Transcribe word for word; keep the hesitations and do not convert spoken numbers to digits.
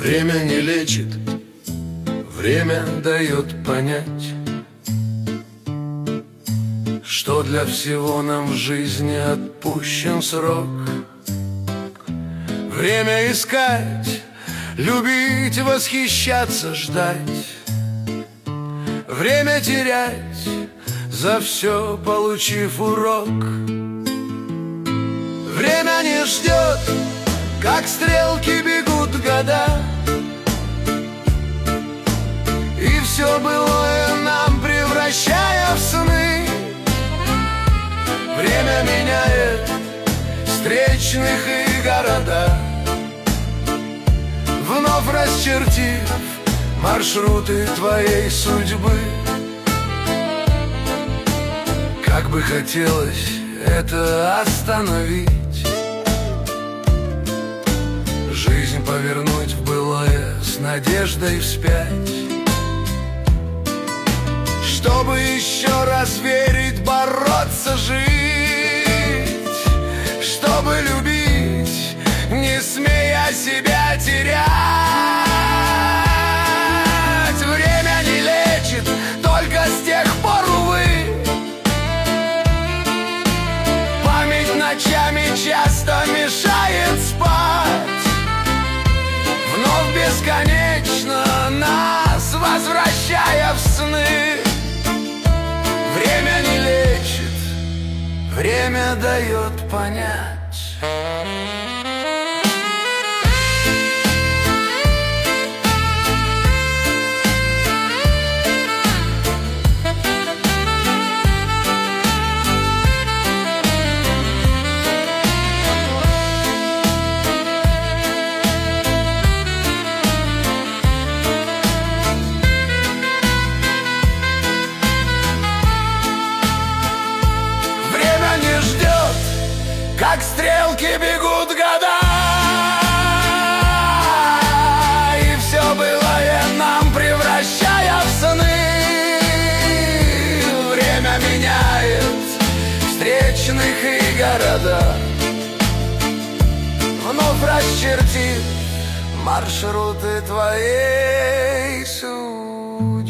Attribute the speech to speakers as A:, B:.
A: Время не лечит, время дает понять, что для всего нам в жизни отпущен срок. Время искать, любить, восхищаться, ждать. Время терять, за все получив урок. Время не ждет, как стрелки бегут года, и все былое нам превращая в сны. Время меняет встречных и города, вновь расчертив маршруты твоей судьбы. Как бы хотелось это остановить, жизнь повернуть в былое с надеждой вспять, чтобы еще раз верить, бороться, жить, чтобы любить, не смея себя терять. Время не лечит, только с тех пор, увы, память ночами часто мешает спать, вновь бесконечно нас возвращая в сны. Время не лечит, время дает понять. Как стрелки бегут года, и все былое нам превращая в сны. Время меняет встречных и города, вновь расчертив маршруты твоей судьбы.